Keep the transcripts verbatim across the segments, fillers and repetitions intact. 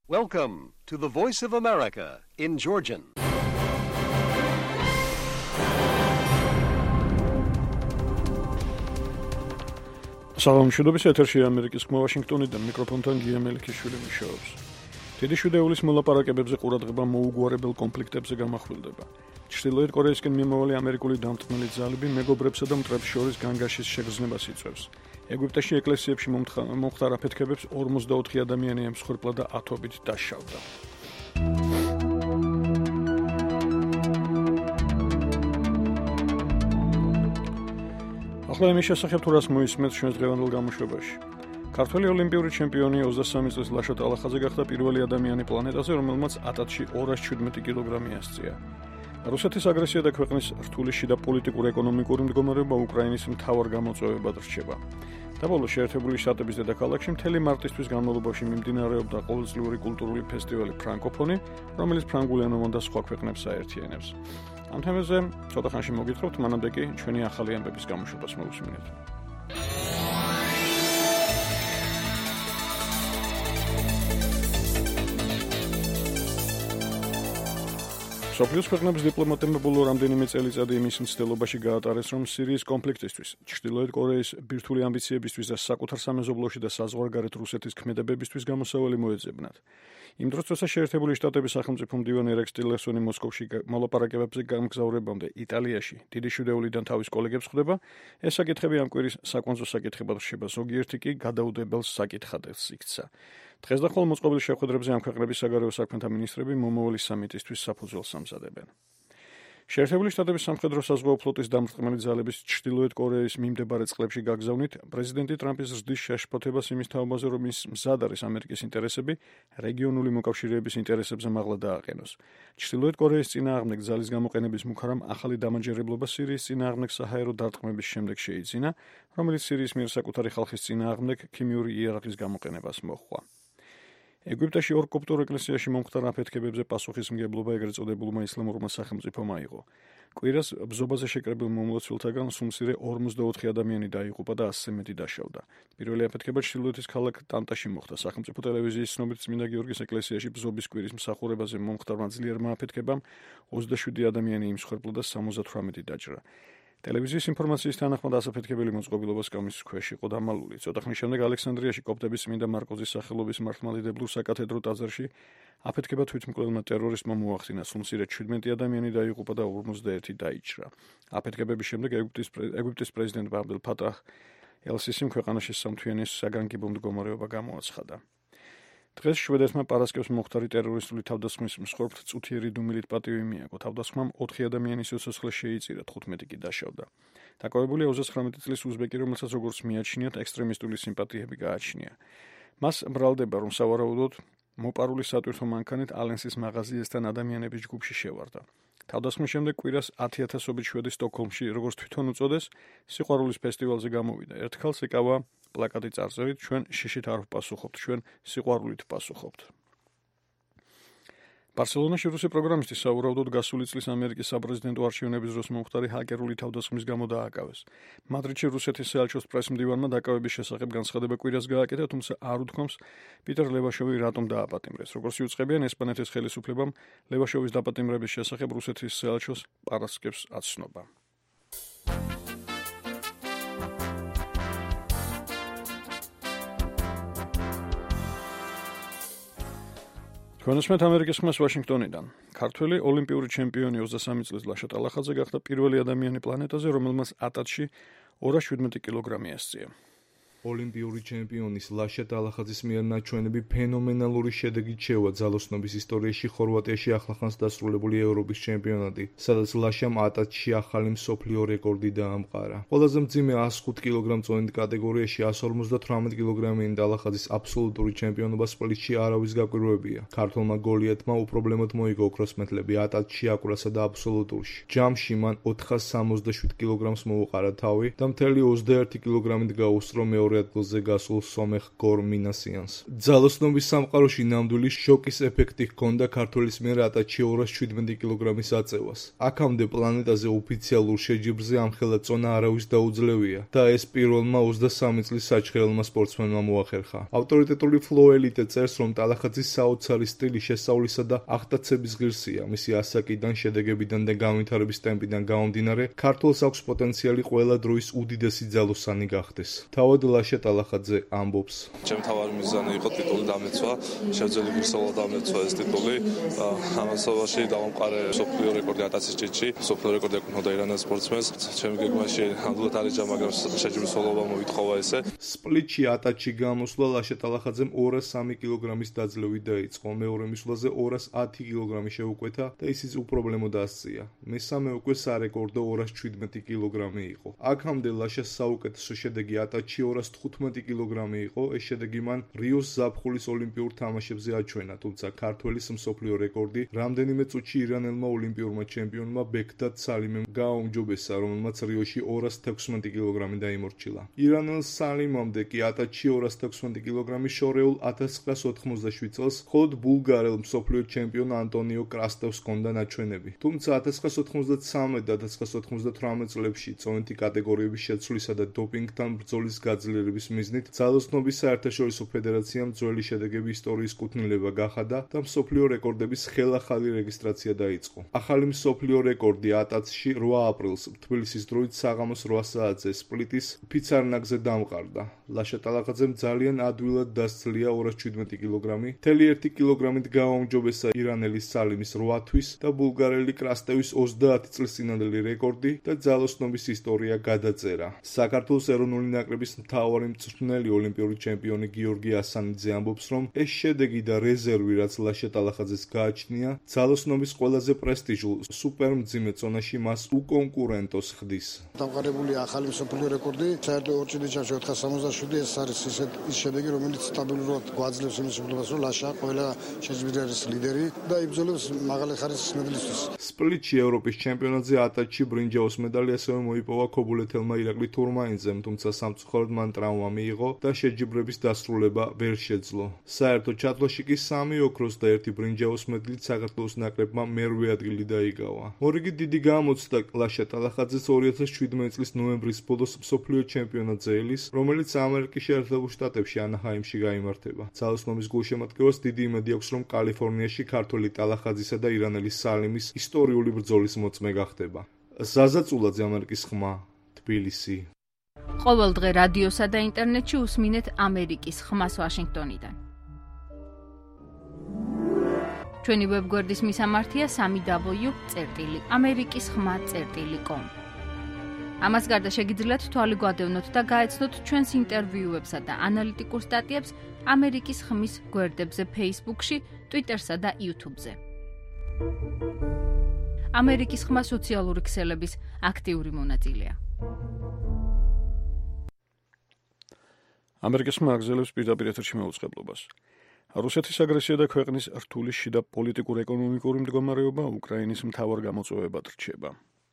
Welcome to the Voice of America in Georgian. Salam შედობის ეთერში ამერიკის ხმა ვაშინგტონიდან მიკროფონთან გია მელიქიშვილი მუშაობს. დიდი შუდეულის მოლაპარაკებებზე ყურადღება მოუგვარებელ კონფლიქტებზე გამახვილდება. ჩრდილოეთ კორეისკენ მიმავალი ამერიკული დამტკმელი ძალები მეგობრებსა და მტრებს შორის განგაშის შეგრძნებას იწვევს. ეგვიპტეში ეკლესიებში მომხდარ აფეთქებებს ორმოცდაოთხი ადამიანი ემსხვერპლა და ათობით დაშავდა. ახლა იმის შესახებ თუ რას მოისმენთ ჩვენს დღევანდელ გამოშვებაში. ქართველი ოლიმპიური ჩემპიონი ოცდასამი წლის ლაშა ტალახაძე გახდა პირველი ადამიანი პლანეტაზე, რომელმაც ათათში ორასი შვიდმეტი კილოგრამი ასწია. რუსეთის აგრესია და ქვეყნის რთული შიდა პოლიტიკურ-ეკონომიკური მდგომარეობა უკრაინის მთავარ გამოწვევებად რჩება. და ბოლოს შეერთებული შტატების დედაქალაქში მთელი მარტისთვის განმავლობაში მიმდინარეობდა ყოველწლიური კულტურული ფესტივალი ფრანკოფონი, რომელიც ფრანგულ ენოვან და სხვა ქვეყნებს აერთიანებს. ამ თემაზე ცოტა ხანში მოგითხრობთ, მანამდე კი ჩვენი ახალი ამბების გამოშვებას მოვუსმინეთ. სოფლიოს ქვეყნების დიპლომატებმა ბოლო რამდენიმე წელიწადი იმის მცდელობაში გაატარეს, რომ სირიის კონფლიქტისთვის, ჩრდილოეთ კორეის ბირთვული ამბიციებისთვის და საკუთარ სამეზობლოში და საზღვარგარეთ რუსეთის ქმედებებისთვის გამოსავალი მოეძებნათ. იმ დროს, როცა შეერთებული შტატების სახელმწიფო მდივანი რექს ტილერსონი მოსკოვში მოლაპარაკებებზე გამგზავრებამდე იტალიაში დიდი შუდეულიდან თავის კოლეგებს ხვდება, ეს საკითხები ამ კვირის საკონძო საკითხებად რჩება, ზოგიერთი კი გადაუდებელ საკითხადებს იქცა. დღეს და ხოლმე მოწყობილ შეხვედრებზე ამ ქვეყნების საგარეო საქმეთა მინისტრები მომავალი სამიტისთვის საფუძველს ამზადებენ. შეერთებული შტატების სამხედრო-საზღვაო ფლოტის დამრტყმელი ძალების ჩრდილოეთ კორეის მიმდებარე წყლებში გაგზავნით პრეზიდენტი ტრამპის ზრდის შეშფოთებას იმის თაობაზე, რომ ის მზად არის ამერიკის ინტერესები რეგიონული მოკავშირეების ინტერესებზე მაღლა დააყენოს. ჩრდილოეთ კორეის წინააღმდეგ ძალის გამოყენების მუქარამ ახალი დამაჯერებლობა სირიის წინააღმდეგ საჰაერო დარტყმების შემდეგ შეიძინა, რომელიც სირიის მიერ საკუთარი ხალხის წინააღმდეგ ქიმიური იარაღის გამოყენებას მოჰყვა. ეგვიპტეში ორ კოპტურ ეკლესიაში მომხდარ აფეთქებებზე პასუხისმგებლობა ეგრეთ წოდებულმა ისლამურმა სახელმწიფომ აიღო. კვირას ბზობაზე შეკრებილ მომლოცველთაგან სულ მცირე ორმოცდაოთხი ადამიანი დაიღუპა და ასზე მეტი დაშავდა. პირველი აფეთქება ჩრდილოეთის ქალაქ ტანტაში მოხდა. სახელმწიფო ტელევიზიის ცნობით წმინდა გიორგის ეკლესიაში ბზობის კვირის მსახურებაზე მომხდარმა ძლიერმა აფეთქებამ ოცდაშვიდი ადამიანი იმსხვერპლა და სამოცდათვრამეტი დაჭრა. ტელევიზიის ინფორმაციის თანახმად ასაფეთქებელი მოწყობილობა სკამის ქვეშ იყო დამალული. ცოტა ხნის შემდეგ ალექსანდრიაში კოპტების წმინდა მარკოზის სახელობის მართლმადიდებლურ საკათედრო ტაძარში აფეთქება თვითმკვლელმა ტერორისტმა მოახდინა. სულ მცირე შვიდმეტი ადამიანი დაიღუპა და ორმოცდაერთი დაიჭრა. აფეთქებების შემდეგ ეგვიპტის ეგვიპტის პრეზიდენტ აბდელ ფატაჰ ელ-სისიმ ქვეყანაში სამთვიანი საგანგებო მდგომარეობა გამოაცხადა. დღეს შვედეთმა პარასკევს მომხდარი ტერორისტული თავდასხმის მსხვერპლთ წუთიერი დუმილით პატივი მიაგო. თავდასხმამ ოთხი ადამიანის სიცოცხლე შეიწირა, თხუთმეტი კი დაშავდა. დაკავებულია ოცდათვრამეტი წლის უზბეკი, რომელსაც როგორც მიაჩნიათ, ექსტრემისტული სიმპათიები გააჩნია. მას ბრალდება, რომ სავარაუდოდ მოპარული სატვირთო მანქანით ალენსის მაღაზიასთან ადამიანების ჯგუფში შევარდა. თავდასხმის შემდეგ კვირას ათი ათასობით შვედი სტოკჰოლმში, როგორც თვითონ უწოდეს, სიყვარულის ფესტივალზე გამოვიდა. ერთხელს ეკავა პლაკატი წარწერით ჩვენ შიშით არ ვპასუხობთ, ჩვენ სიყვარულით ვპასუხობთ. ბარსელონაში რუსი პროგრამისტი სავარაუდოდ გასული წლის ამერიკის საპრეზიდენტო არჩევნების დროს მომხდარი ჰაკერული თავდასხმის გამო დააკავეს. მადრიდში რუსეთის საელჩოს პრეს-მდივანმა დაკავების შესახებ განცხადება კვირას გააკეთა, თუმცა არ უთქვამს პიტერ ლევაშოვი რატომ დააპატიმრეს. როგორც იუწყებიან ესპანეთის ხელისუფლებამ, ლევაშოვის დაპატიმრების შესახებ რუსეთის საელჩოს პარასკევს აცნობა. ჩვენსმეთ ამერიკის ხმას ვაშინგტონიდან. ქართველი ოლიმპიური ჩემპიონი ოცდასამი წლის ლაშა ტალახაძე გახდა პირველი ადამიანი პლანეტაზე, რომელმაც ათათში ორასი შვიდმეტი კილოგრამი ასწია. ოლიმპიური ჩემპიონის ლაშა ტალახაძის მიერ ნაჩვენები ფენომენალური შედეგით შევა ძალოსნობის ისტორიაში ხორვატიაში ახლახანს დასრულებული ევროპის ჩემპიონატი, სადაც ლაშამ ათათში ახალი მსოფლიო რეკორდი დაამყარა. ყველაზე მძიმე ას ხუთ კილოგრამწონით კატეგორიაში ას ორმოცდათვრამეტი კილოგრამიანი ტალახაძის აბსოლუტური ჩემპიონობა სპლიტში არავის გაკვირვებია. ქართველმა გოლიათმა უპრობლემოდ მოიგო ოქროს მედლები ათათში, აკვრასა და აბსოლუტურში. ჯამში მან ოთხასი სამოცდაშვიდ კილოგრამს მოუყარა თავი და მთელი ოცდაერთი კილოგრამით გაუსწრო მეორე მეორე ადგილზე გასულ სომეხ გორ მინასიანს. ძალოსნობის სამყაროში ნამდვილი შოკის ეფექტი ჰქონდა ქართველის მიერ ატაჩი ორას შვიდმეტი კილოგრამის აწევას. აქამდე პლანეტაზე ოფიციალურ შეჯიბრზე ამხელა წონა არავის დაუძლევია და ეს პირველმა ოცდასამი წლის საჩხერელმა სპორტსმენმა მოახერხა. ავტორიტეტული Flow Elite წერს, რომ ტალახაძის საოცარი სტილი შესავლისა და აღტაცების ღირსია. მისი ასაკიდან, შედეგებიდან და განვითარების ტემპიდან გამომდინარე, ქართველს აქვს პოტენციალი ყველა დროის უდიდესი ძალოსანი გახდეს. თავად ლაშა ტალახაძე ამბობს: ჩემი თავარი მიზანი იყო ტიტული დამეცვა, შევძელი ღირსეულად დამეცვა ეს ტიტული. ამასობაში დავამყარე მსოფლიო რეკორდი ათასის ჭიჭი, მსოფლიო რეკორდი ეკუთვნოდა ირანელ სპორტსმენს. ჩემი გეგმაში ნამდვილად არის მაგრამ შეჯიბრის სოლობა მოითხოვა ესე. სპლიტში ატაჩი გამოსვლა ლაშა ტალახაძემ ორას სამი კილოგრამის დაძლევით დაიწყო. მეორე მისვლაზე ორას ათი კილოგრამი შეუკვეთა და ისიც უპრობლემო დასწია. მესამე უკვე სარეკორდო ორას შვიდმეტი კილოგრამი იყო. აქამდე ლაშას საუკეთესო შედეგი ატაჩი ორას თხუთმეტი კილოგრამი იყო. ეს შედეგი მან რიოს ზაფხულის ოლიმპიურ თამაშებზე აჩვენა, თუმცა ქართველის მსოფლიო რეკორდი რამდენიმე წუთში ირანელმა ოლიმპიურმა ჩემპიონმა ბეგდად სალიმემ გააუმჯობესა, რომელმაც რიოში ორას თექვსმეტი კილოგრამი დაიმორჩილა. ირანელ სალიმამდე კი ატაჩი ორას თექვსმეტი კილოგრამი შორეულ ათას ცხრაას ოთხმოცდაშვიდ წელს მხოლოდ ბულგარელ მსოფლიო ჩემპიონ ანტონიო კრასტევს ჰქონდა ნაჩვენები. თუმცა ათას ცხრაას ოთხმოცდასამე და ათას ცხრაას ოთხმოცდათვრამეტ წლებში წონითი კატეგორიების შეცვლისა და დოპინგთან ბრძოლის გაძლიერების მიზნით ძალოსნობის საერთაშორისო ფედერაციამ ძველი შედეგები ისტორიის კუთვნილება გახადა და მსოფლიო რეკორდების ხელახალი რეგისტრაცია დაიწყო. ახალი მსოფლიო რეკორდი ატაცში რვა აპრილს თბილისის დროით საღამოს რვა საათზე სპლიტის ფიცარნაგზე დამყარდა. ლაშა ტალახაძემ ძალიან ადვილად დასძლია ორას შვიდმეტი კილოგრამი, მთელი ერთი კილოგრამით გააუმჯობესა ირანელის სალიმის რვა თვის და ბულგარელი კრასტევის ოცდაათი წლის წინანდელი რეკორდი და ძალოსნობის ისტორია გადაწერა. საქართველოს ეროვნული ნაკრების მთავარი მწვრთნელი ოლიმპიური ჩემპიონი გიორგი ასანიძე ამბობს, რომ ეს შედეგი და რეზერვი, რაც ლაშა ტალახაძეს გააჩნია, ძალოსნობის ყველაზე პრესტიჟულ სუპერ მძიმე წონაში მას უკონკურენტოს ხდის. დამყარებული ახალი მსოფლიო რეკორდი, საერთო ორ ჭიდიჩებში ოთხას სამოცდაშვიდი, ეს არის ის შედეგი, რომელიც სტაბილურად გვაძლევს იმის უფლებას, რომ ლაშა ყველა შეჯიბრის ლიდერი და იბრძოლებს მაღალი ხარისხის მედლისთვის. სპლიტში ევროპის ჩემპიონატზე ატაჩი ბრინჯაოს მედალი ასევე მოიპოვა ქობულეთელმა ირაკლი თურმაინძემ, თუმცა სამწუხაროდ მან ტრავმა მიიღო და შეჯიბრების დასრულება ვერ შეძლო. საერთო ჩათვლაში კი სამი ოქროს და ერთი ბრინჯაოს მედლით საქართველოს ნაკრებმა მერვე ადგილი დაიკავა. მორიგი დიდი გამოცდა ლაშა ტალახაძეს ორი ათას შვიდმეტი წლის ნოემბრის ბოლოს მსოფლიო ჩემპიონატზე ელის, რომელიც ამერიკის შეერთებულ შტატებში ანაჰაიმში გაიმართება. ძალოსნობის გულშემატკივარს დიდი იმედი აქვს, რომ კალიფორნიაში ქართველი ტალახაძისა და ირანელის სალიმის ისტორიული ბრძოლის მოწმე გახდება. ზაზა წულაძე, ამერიკის ხმა, თბილისი. ყოველ დღე რადიოსა და ინტერნეტში უსმინეთ ამერიკის ხმას ვაშინგტონიდან. ჩვენი ვებგვერდის მისამართია სამი დაბლიუ წერტილი ამერიკის ხმა წერტილი კომ. ამას გარდა შეგიძლიათ თვალი გვადევნოთ და გაეცნოთ ჩვენს ინტერვიუებსა და ანალიტიკურ სტატიებს ამერიკის ხმის გვერდებზე Facebook-ში, Twitter-სა და YouTube-ზე. ამერიკის ხმა სოციალური ქსელების აქტიური მონაწილეა. ამერიკის ხმა აგრძელებს პირდაპირ ეთერში მეუწყებლობას. რუსეთის აგრესია და ქვეყნის რთული შიდა პოლიტიკურ-ეკონომიკური მდგომარეობა უკრაინის მთავარ გამოწვევებად რჩება.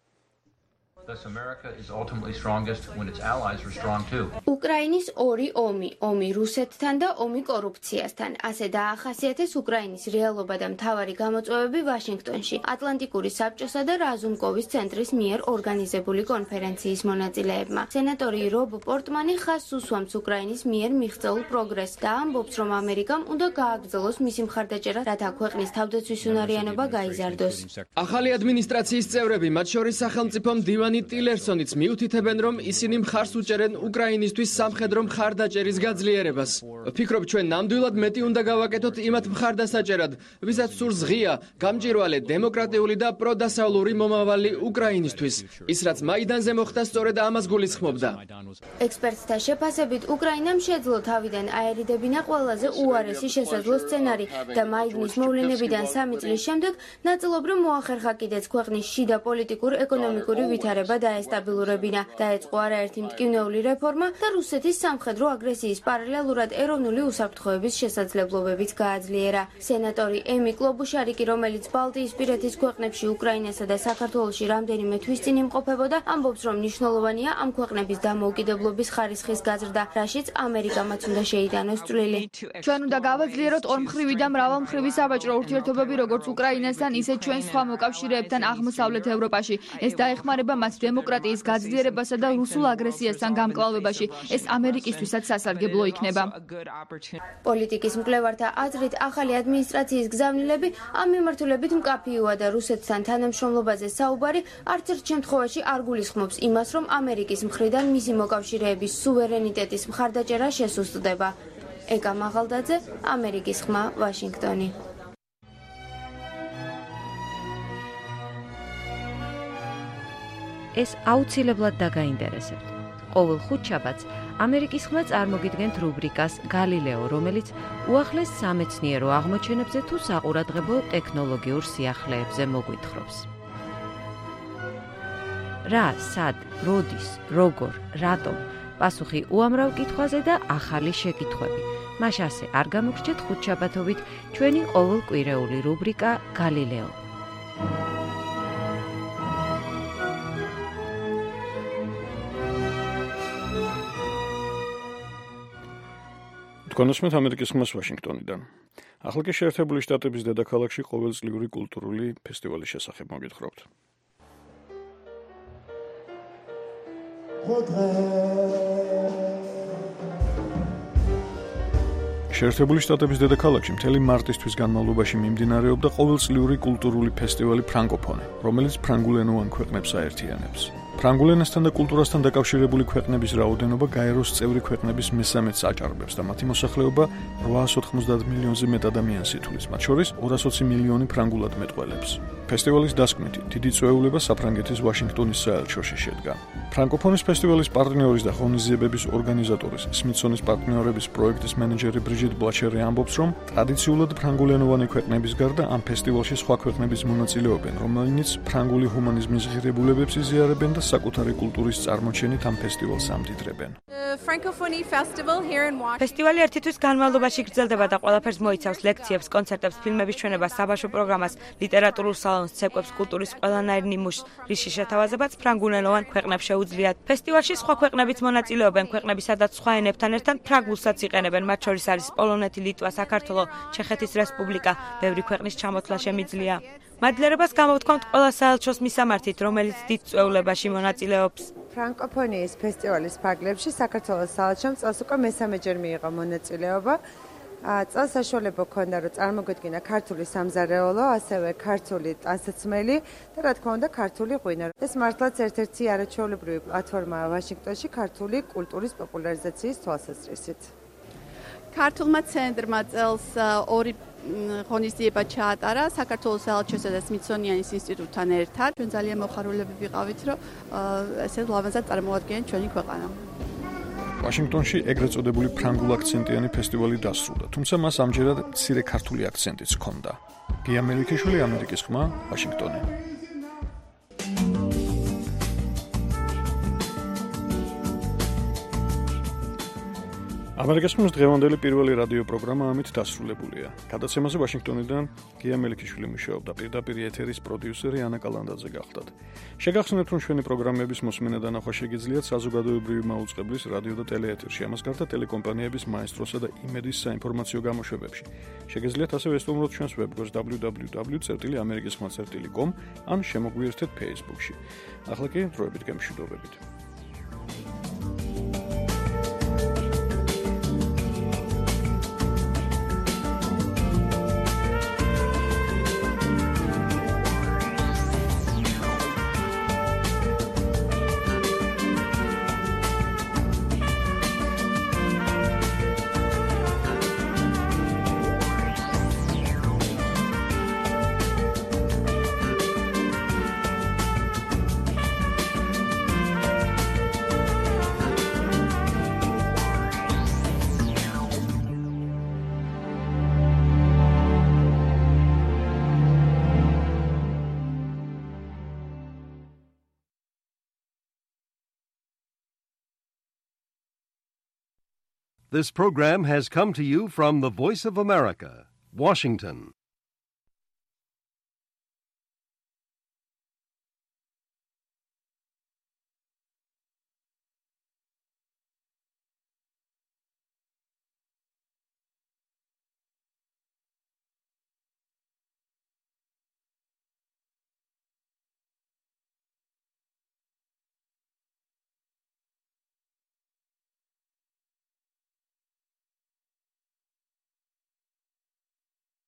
უკრაინის ორი ომი, ომი რუსეთთან და ომი კორუფციასთან. ასე დაახასიათეს უკრაინის რეალობა და მთავარი გამოწვევები ვაშინგტონში, ატლანტიკური საბჭოსა და რაზუმკოვის ცენტრის მიერ ორგანიზებული კონფერენციის მონაწილეებმა. სენატორი რობ პორტმანი ხაზს უსვამს უკრაინის მიერ მიღწეულ პროგრესს და ამბობს, რომ ამერიკამ უნდა გააგრძელოს მისი მხარდაჭერა, რათა ქვეყნის თავდაცვის უნარიანობა გაიზარდოს. ახალი ადმინისტრაციის წევრები, მათ შორის სახელმწიფო მდივანი ტილერსონიც მიუთითებენ, რომ ისინი მხარს უჭერენ უკრაინისთვის სამხედრო მხარდაჭერის გაძლიერებას. ვფიქრობ, ჩვენ ნამდვილად მეტი უნდა გავაკეთოთ იმათ მხარდასაჭერად, ვისაც სურს ღია, გამჭვირვალე, დემოკრატიული და პროდასავლური მომავალი უკრაინისთვის. ის რაც მაიდანზე მოხდა, სწორედ ამას გულისხმობდა. ექსპერტთა შეფასებით, უკრაინამ შეძლო თავიდან აერიდებინა ყველაზე უარესი შესაძლო სცენარი და მაიდნის მოვლენებიდან სამი წლის შემდეგ ნაწილობრივ მოახერხა კიდეც ქვეყნის შიდა პოლიტიკურ-ეკონომიკური ვითარება განვითარება დაესტაბილურებინა. დაეწყო არაერთი მტკივნეული რეფორმა და რუსეთის სამხედრო აგრესიის პარალელურად ეროვნული უსაფრთხოების შესაძლებლობებით გააძლიერა. სენატორი ემი კლობუშარიკი, რომელიც ბალტიისპირეთის ქვეყნებში უკრაინასა და საქართველოში რამდენიმე თვის წინ იმყოფებოდა, ამბობს, რომ მნიშვნელოვანია ამ ქვეყნების დამოუკიდებლობის ხარისხის გაზრდა, რაშიც ამერიკამაც უნდა შეიტანოს წვლილი. ჩვენ უნდა გავაძლიეროთ ორმხრივი და მრავალმხრივი საბაჭრო ურთიერთობები როგორც უკრაინასთან, ისე ჩვენ სხვა მოკავშირეებთან აღმოსავლეთ ევროპაში. ეს დაეხმარება მათ დემოკრატიის გაძლიერებასა და რუსულ აგრესიასთან გამკლავებაში. ეს ამერიკისთვისაც სასარგებლო იქნება. პოლიტიკის მკვლევართა აზრით, ახალი ადმინისტრაციის გზავნილები ამ მიმართულებით მკაფიოა და რუსეთთან თანამშრომლობაზე საუბარი არც ერთ შემთხვევაში არ გულისხმობს იმას, რომ ამერიკის მხრიდან მისი მოკავშირეების სუვერენიტეტის მხარდაჭერა შესუსტდება. ეკა მაღალდაძე, ამერიკის ხმა, ვაშინგტონი. ეს აუცილებლად დაგაინტერესებთ. ყოველ ხუთშაბათს ამერიკის ხმა წარმოგიდგენთ რუბრიკას გალილეო, რომელიც უახლეს სამეცნიერო აღმოჩენებზე თუ საყურადღებო ტექნოლოგიურ სიახლეებზე მოგვითხრობს. რა, სად, როდის, როგორ, რატომ? პასუხი უამრავ კითხვაზე და ახალი შეკითხვები. მას ასე არ გამოგრჩეთ ხუთშაბათობით ჩვენი ყოველკვირეული რუბრიკა გალილეო. თქვენოსმეთ ამერიკის ხმას ვაშინგტონიდან. ახლა კი შეერთებული შტატების დედაქალაქში ყოველწლიური კულტურული ფესტივალის შესახებ მოგითხრობთ. შეერთებული შტატების დედაქალაქში მთელი მარტისთვის განმავლობაში მიმდინარეობდა ყოველწლიური კულტურული ფესტივალი ფრანკოფონი, რომელიც ფრანგულენოვან ქვეყნებს აერთიანებს. ფრანგულენასთან და კულტურასთან დაკავშირებული ქვეყნების რაოდენობა გაეროს წევრი ქვეყნების მესამედს აჭარბებს და მათი მოსახლეობა რვაას ოთხმოცდაათ მილიონზე მეტ ადამიანს ითვლის, მათ შორის ორას ოცი მილიონი ფრანგულად მეტყველებს. ფესტივალის დასკვნით დიდი წვეულება საფრანგეთის ვაშინგტონის საელჩოში შედგა. ფრანკოფონის ფესტივალის პარტნიორის და ღონისძიებების ორგანიზატორის სმითსონის პარტნიორების პროექტის მენეჯერი ბრიჟიტ ბლაჩერი ამბობს, რომ ტრადიციულად ფრანგულენოვანი ქვეყნების გარდა ამ ფესტივალში სხვა ქვეყნების მონაწილეობენ, რომელნიც ფრანგული ჰუმანიზმის ღირებულებებს იზიარებენ და საკუთარი კულტურის წარმოჩენით ამ ფესტივალს ამდიდრებენ. ფესტივალი ერთი თვის განმავლობაში გრძელდება და ყველაფერს მოიცავს ლექციებს, კონცერტებს, ფილმების ჩვენებას, საბავშვო პროგრამას, ლიტერატურულ სალონს, ცეკვებს, კულტურის ყველანაირ ნიმუშს, რისში შეთავაზებაც ფრანგულენოვან ქვეყნებს შეუძლიათ. ფესტივალში სხვა ქვეყნებიც მონაწილეობენ, ქვეყნები, სადაც სხვა ენებთან ერთად ფრანგულსაც იყენებენ, მათ შორის არის პოლონეთი, ლიტვა, საქართველო, ჩეხეთის რესპუბლიკა, ბევრი ქვეყნის ჩამოთვლა შემიძლია. მადლიერებას გამოვთქვამთ ყველა საელჩოს მისამართით, რომელიც დიდ წვეულებაში მონაწილეობს. ფრანკოფონიის ფესტივალის ფარგლებში საქართველოს საელჩომ წელს უკვე მესამეჯერ მიიღო მონაწილეობა. წელს საშუალება ჰქონდა, რომ წარმოგვედგინა ქართული სამზარეულო, ასევე ქართული ტანსაცმელი და რა თქმა უნდა ქართული ღვინო. ეს მართლაც ერთ-ერთი არაჩვეულებრივი პლატფორმაა ვაშინგტონში ქართული კულტურის პოპულარიზაციის თვალსაზრისით. ქართულმა ცენტრმა წელს ორი ღონისძიება ჩაატარა საქართველოს საელჩოსა და სმითსონიანის ინსტიტუტთან ერთად. ჩვენ ძალიან მოხარულები ვიყავით, რომ ესე ლამაზად წარმოადგენთ ჩვენი ქვეყანა. ვაშინგტონში ეგრეთ წოდებული ფრანგულ აქცენტიანი ფესტივალი დასრულდა, თუმცა მას ამჯერად მცირე ქართული აქცენტიც ჰქონდა. გია მელიქიშვილი, ამერიკის ხმა, ვაშინგტონი. ამერიკის ხმის დღევანდელი პირველი რადიო პროგრამა ამით დასრულებულია. გადაცემაზე ვაშინგტონიდან გია მელიქიშვილი მუშაობდა, პირდაპირ ეთერის პროდიუსერი ანა კალანდაძე გახლდათ. შეგახსენებთ, რომ ჩვენი პროგრამების მოსმენა და ნახვა შეგიძლიათ საზოგადოებრივი მაუწყებლის რადიო და ტელეეთერში, ამას გარდა ტელეკომპანიების მაესტროსა და იმედის საინფორმაციო გამოშვებებში. შეგიძლიათ ასევე ესტუმროთ ჩვენს ვებგვერდს დაბლიუ დაბლიუ დაბლიუ წერტილი ამერიკის ხმა წერტილი კომ ან შემოგვიერთეთ Facebook-ში. ახლა კი დროებით გემშვიდობებით. This program has come to you from the Voice of America, Washington.